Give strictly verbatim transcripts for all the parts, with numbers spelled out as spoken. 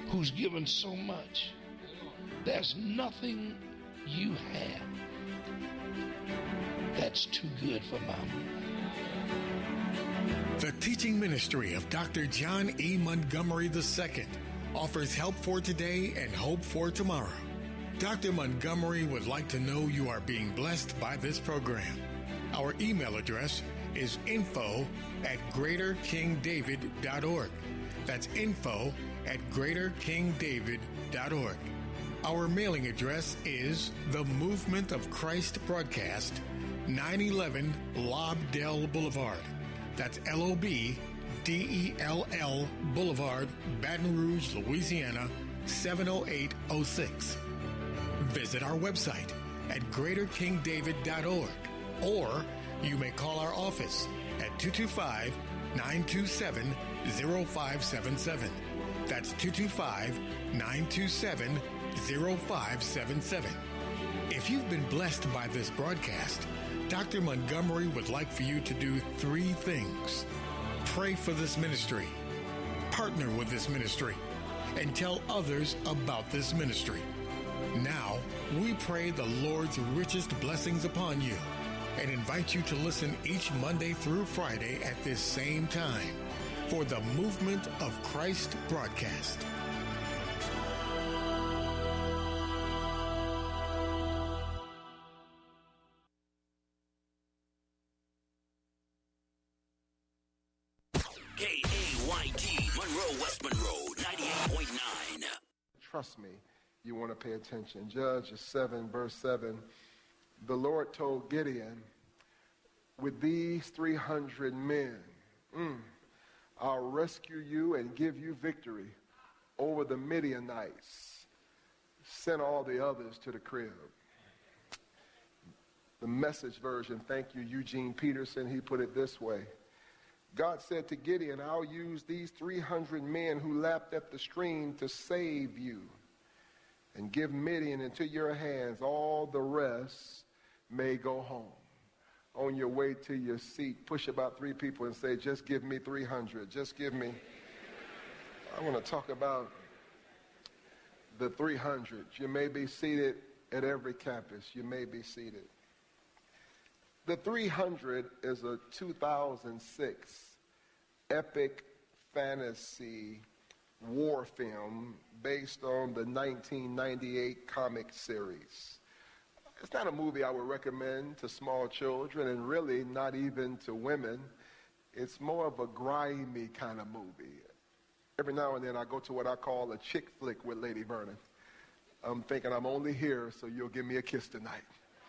who's given so much. There's nothing you have that's too good for mama. The teaching ministry of Doctor John E. Montgomery the Second offers help for today and hope for tomorrow. Doctor Montgomery would like to know you are being blessed by this program. Our email address is info at greater king david dot org. That's info at greater king david dot org. Our mailing address is The Movement of Christ Broadcast, nine eleven Lobdell Boulevard. That's L O B D E L L Boulevard, Baton Rouge, Louisiana, seven oh eight oh six. Visit our website at greater king david dot org, or you may call our office at two two five, nine two seven, zero five seven seven. That's two two five, nine two seven, zero five seven seven. If you've been blessed by this broadcast, Doctor Montgomery would like for you to do three things. Pray for this ministry, partner with this ministry, and tell others about this ministry. Now, we pray the Lord's richest blessings upon you and invite you to listen each Monday through Friday at this same time for the Movement of Christ broadcast. K A Y T, Monroe, West Monroe, ninety-eight point nine. Trust me, you want to pay attention. Judges seven, verse seven. The Lord told Gideon, with these three hundred men, mm, I'll rescue you and give you victory over the Midianites. Send all the others to the crib. The Message version, thank you, Eugene Peterson, he put it this way. God said to Gideon, I'll use these three hundred men who lapped at the stream to save you and give Midian into your hands. All the rest may go home. On your way to your seat, push about three people and say, just give me three hundred. Just give me. I want to talk about the three hundred. You may be seated at every campus. You may be seated. The three hundred is a two thousand six epic fantasy war film based on the nineteen ninety-eight comic series. It's not a movie I would recommend to small children, and really not even to women. It's more of a grimy kind of movie. Every now and then I go to what I call a chick flick with Lady Vernon. I'm thinking I'm only here so you'll give me a kiss tonight.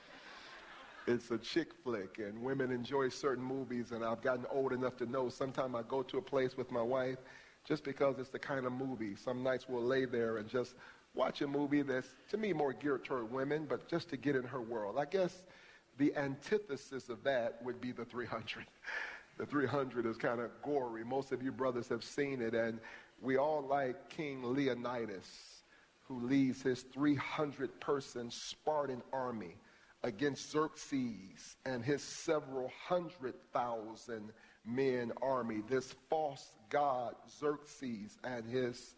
It's a chick flick, and women enjoy certain movies, and I've gotten old enough to know sometimes I go to a place with my wife just because it's the kind of movie. Some nights we'll lay there and just watch a movie that's, to me, more geared toward women, but just to get in her world. I guess the antithesis of that would be the three hundred. The three hundred is kind of gory. Most of you brothers have seen it, and we all like King Leonidas, who leads his three hundred person Spartan army against Xerxes and his several hundred thousand men army. This false god Xerxes and his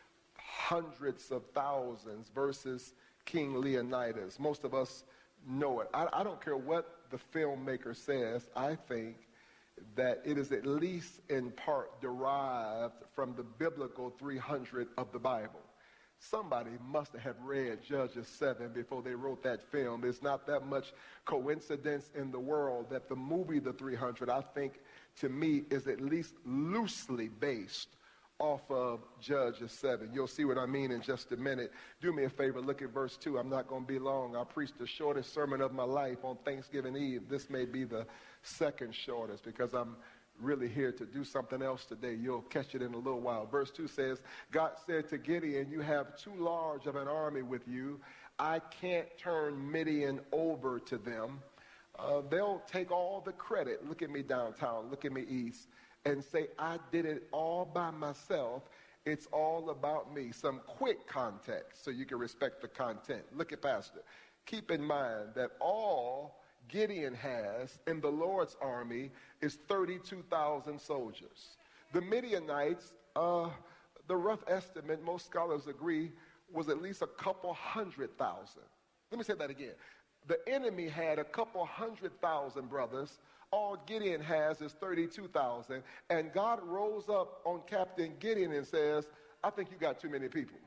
hundreds of thousands versus King Leonidas. Most of us know it. I, I don't care what the filmmaker says. I think that it is at least in part derived from the biblical three hundred of the Bible. Somebody must have read Judges seven before they wrote that film. There's not that much coincidence in the world that the movie The three hundred, I think, to me, is at least loosely based off of Judges seven. You'll see what I mean in just a minute. Do me a favor, look at verse two. I'm not going to be long. I preached the shortest sermon of my life on Thanksgiving Eve. This may be the second shortest because I'm really here to do something else today. You'll catch it in a little while. Verse two says, God said to Gideon, you have too large of an army with you. I can't turn Midian over to them. Uh, they'll take all the credit. Look at me downtown. Look at me east. And say, I did it all by myself. It's all about me. Some quick context so you can respect the content. Look at Pastor. Keep in mind that all Gideon has in the Lord's army is thirty-two thousand soldiers. The Midianites, uh, the rough estimate, most scholars agree, was at least a couple hundred thousand. Let me say that again. The enemy had a couple hundred thousand brothers. All Gideon has is thirty-two thousand. And God rose up on Captain Gideon and says, I think you got too many people.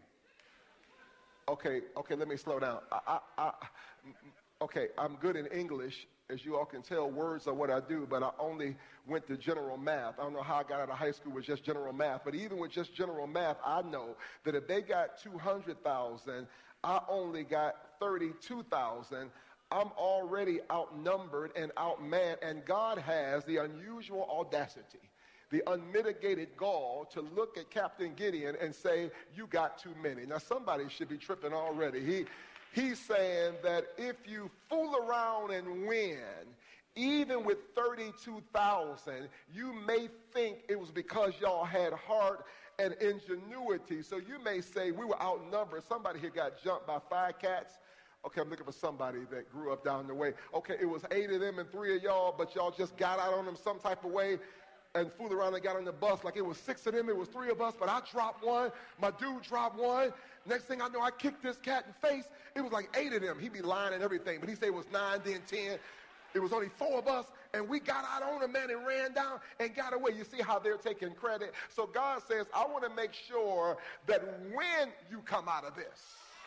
Okay, okay, let me slow down. I, I, I, okay, I'm good in English. As you all can tell, words are what I do, but I only went to general math. I don't know how I got out of high school with just general math, but even with just general math, I know that if they got two hundred thousand, I only got thirty-two thousand. I'm already outnumbered and outmanned, and God has the unusual audacity, the unmitigated gall to look at Captain Gideon and say, you got too many. Now, somebody should be tripping already. He, he's saying that if you fool around and win, even with thirty-two thousand, you may think it was because y'all had heart and ingenuity. So you may say we were outnumbered. Somebody here got jumped by five cats. Okay, I'm looking for somebody that grew up down the way. Okay, it was eight of them and three of y'all, but y'all just got out on them some type of way and fooled around and got on the bus like it was six of them, it was three of us, but I dropped one, my dude dropped one. Next thing I know, I kicked this cat in the face. It was like eight of them. He'd be lying and everything, but he said it was nine, then ten. It was only four of us, and we got out on them, man, and ran down and got away. You see how they're taking credit? So God says, I want to make sure that when you come out of this,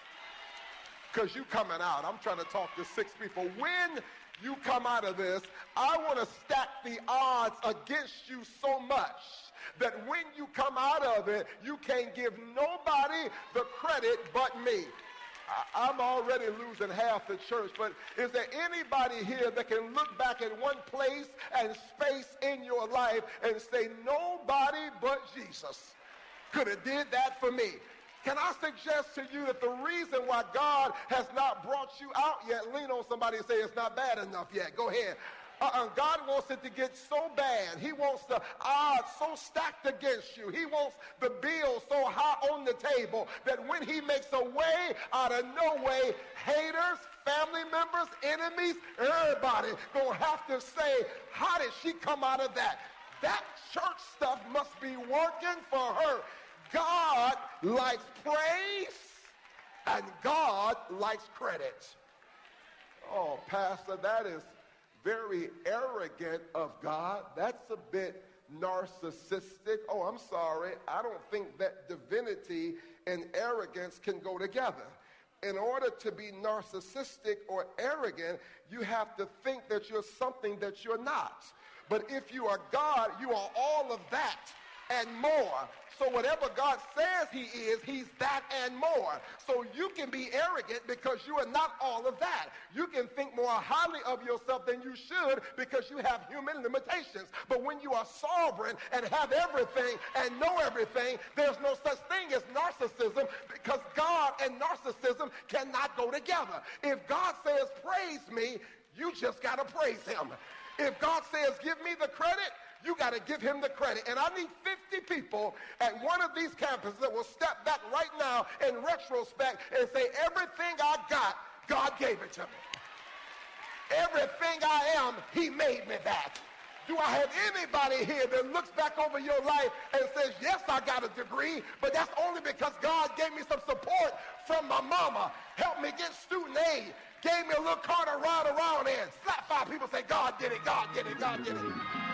because you coming out. I'm trying to talk to six people. When you come out of this, I want to stack the odds against you so much that when you come out of it, you can't give nobody the credit but me. I, I'm already losing half the church, but is there anybody here that can look back at one place and space in your life and say, nobody but Jesus could have did that for me? Can I suggest to you that the reason why God has not brought you out yet, lean on somebody and say it's not bad enough yet. Go ahead. Uh-uh. God wants it to get so bad. He wants the odds so stacked against you. He wants the bill so high on the table that when he makes a way out of no way, haters, family members, enemies, everybody gonna have to say, how did she come out of that? That church stuff must be working for her. God likes praise and God likes credit. Oh, Pastor, that is very arrogant of God. That's a bit narcissistic. Oh, I'm sorry. I don't think that divinity and arrogance can go together. In order to be narcissistic or arrogant, you have to think that you're something that you're not. But if you are God, you are all of that and more. So whatever God says he is, he's that and more. So you can be arrogant because you are not all of that. You can think more highly of yourself than you should because you have human limitations. But when you are sovereign and have everything and know everything, there's no such thing as narcissism because God and narcissism cannot go together. If God says, praise me, you just got to praise him. If God says, give me the credit, you got to give him the credit. And I need fifty people at one of these campuses that will step back right now in retrospect and say, everything I got, God gave it to me. Everything I am, he made me that. Do I have anybody here that looks back over your life and says, yes, I got a degree, but that's only because God gave me some support from my mama, helped me get student aid, gave me a little car to ride around in. Slap five people, say, God did it, God did it, God did it.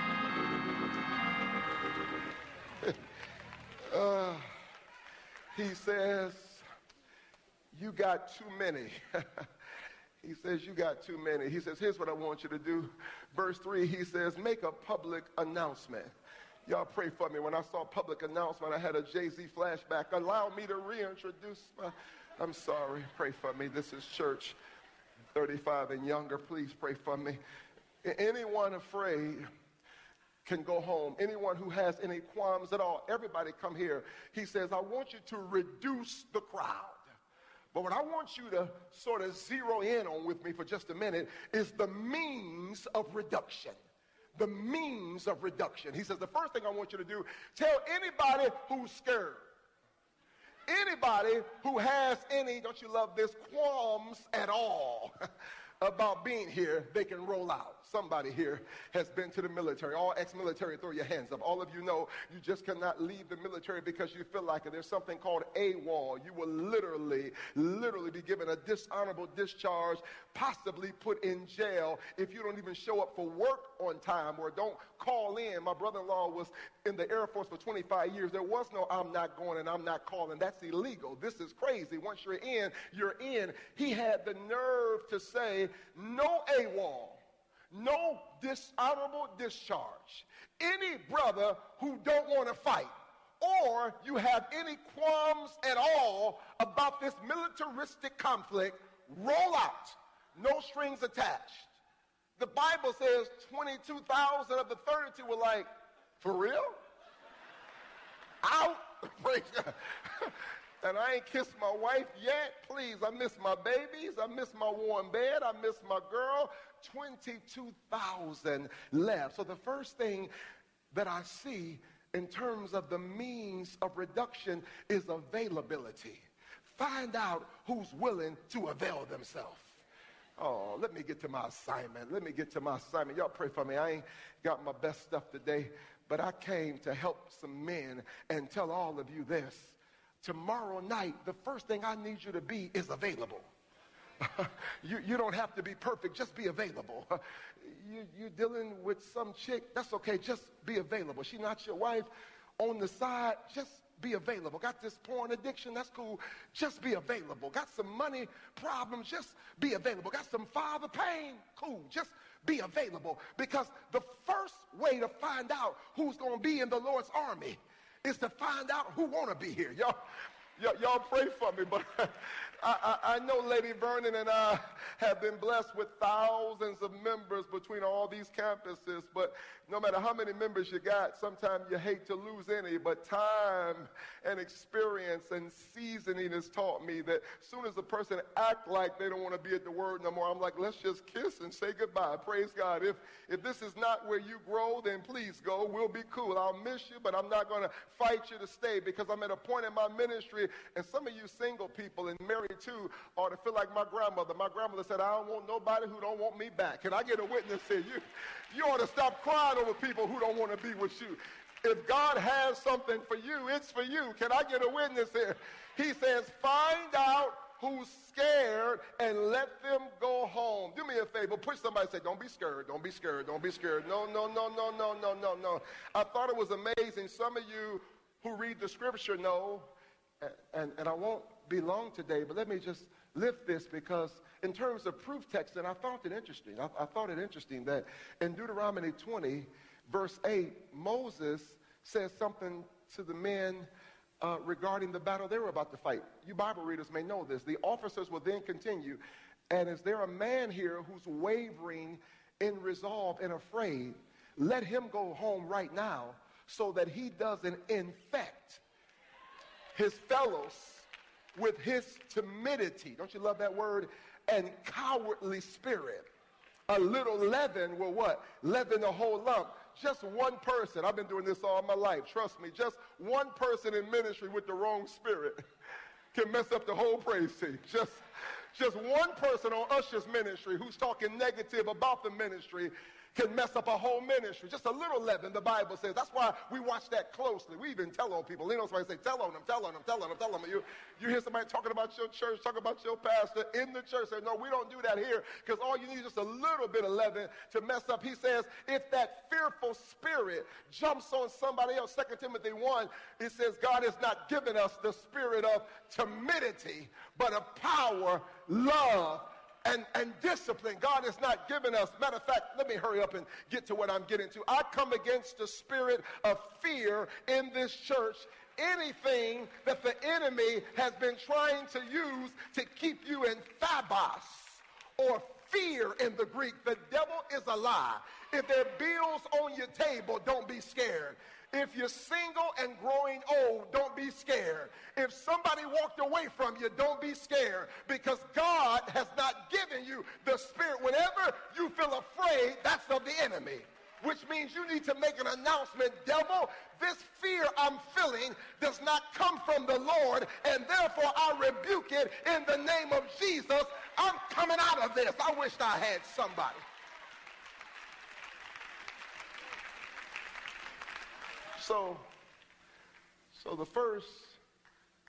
Uh, he says, you got too many. He says, you got too many. He says, here's what I want you to do. Verse three, he says, make a public announcement. Y'all pray for me. When I saw public announcement, I had a Jay-Z flashback. Allow me to reintroduce my, I'm sorry. Pray for me. This is church thirty-five and younger. Please pray for me. Anyone afraid can go home. Anyone who has any qualms at all, everybody come here. He says, I want you to reduce the crowd. But what I want you to sort of zero in on with me for just a minute is the means of reduction. The means of reduction. He says, the first thing I want you to do, tell anybody who's scared. Anybody who has any, don't you love this, qualms at all about being here, they can roll out. somebody here has been to the military. All ex-military, throw your hands up. All of you know you just cannot leave the military because you feel like it. There's something called AWOL. You will literally, literally be given a dishonorable discharge, possibly put in jail if you don't even show up for work on time or don't call in. My brother-in-law was in the Air Force for twenty-five years. There was no I'm not going and I'm not calling. That's illegal. This is crazy. Once you're in, you're in. He had the nerve to say no AWOL, no dishonorable discharge. Any brother who don't want to fight or you have any qualms at all about this militaristic conflict, roll out. No strings attached. The Bible says twenty-two thousand of the thirty-two were like, for real? Out? Praise God. And I ain't kissed my wife yet. Please, I miss my babies. I miss my warm bed. I miss my girl. twenty-two thousand left. So the first thing that I see in terms of the means of reduction is availability. Find out who's willing to avail themselves. Oh, let me get to my assignment. Let me get to my assignment. Y'all pray for me. I ain't got my best stuff today, but I came to help some men and tell all of you this. Tomorrow night, the first thing I need you to be is available. you, you don't have to be perfect. Just be available. you, you're dealing with some chick. That's okay. Just be available. She's not your wife. On the side, just be available. Got this porn addiction, that's cool. Just be available. Got some money problems, just be available. Got some father pain, cool. Just be available. Because the first way to find out who's going to be in the Lord's army is to find out who want to be here. Y'all, y'all, y'all pray for me, but I, I, I know Lady Vernon and I have been blessed with thousands of members between all these campuses, but no matter how many members you got, sometimes you hate to lose any, but time and experience and seasoning has taught me that as soon as a person act like they don't want to be at the Word no more, I'm like, let's just kiss and say goodbye. Praise God. If, if this is not where you grow, then please go. We'll be cool. I'll miss you, but I'm not going to fight you to stay because I'm at a point in my ministry, and some of you single people and married too ought to feel like my grandmother. My grandmother said, I don't want nobody who don't want me back. Can I get a witness here? You, you ought to stop crying over people who don't want to be with you. If God has something for you, it's for you. Can I get a witness here? He says, find out who's scared and let them go home. Do me a favor. Push somebody and say, don't be scared. Don't be scared. Don't be scared. No, no, no, no, no, no, no, no. I thought it was amazing. Some of you who read the scripture know, and, and, and I won't be long today, but let me just lift this because in terms of proof text, and I found it interesting. I, I thought it interesting that in Deuteronomy twenty, verse eight, Moses says something to the men uh, regarding the battle they were about to fight. You Bible readers may know this. The officers will then continue, and is there a man here who's wavering in resolve and afraid? Let him go home right now so that he doesn't infect his fellows with his timidity. Don't you love that word? And cowardly spirit. A little leaven will what? Leaven the whole lump. Just one person. I've been doing this all my life. Trust me. Just one person in ministry with the wrong spirit can mess up the whole praise team. Just, just one person on Usher's ministry who's talking negative about the ministry can mess up a whole ministry. Just a little leaven, the Bible says. That's why we watch that closely. We even tell on people. You know, somebody say, tell on them, tell on them, tell on them, tell on them. You, you hear somebody talking about your church, talking about your pastor in the church. Say, no, we don't do that here because all you need is just a little bit of leaven to mess up. He says, if that fearful spirit jumps on somebody else, Second Timothy one, it says, God has not given us the spirit of timidity, but of power, love, And, and discipline. God has not given us. Matter of fact, let me hurry up and get to what I'm getting to. I come against the spirit of fear in this church. Anything that the enemy has been trying to use to keep you in phobos or fear in the Greek, the devil is a lie. If there are bills on your table, don't be scared. If you're single and growing old, don't be scared. If somebody walked away from you, don't be scared because God has not given you the spirit. Whenever you feel afraid, that's of the enemy, which means you need to make an announcement. Devil, this fear I'm feeling does not come from the Lord, and therefore I rebuke it in the name of Jesus. I'm coming out of this. I wish I had somebody. So, so the first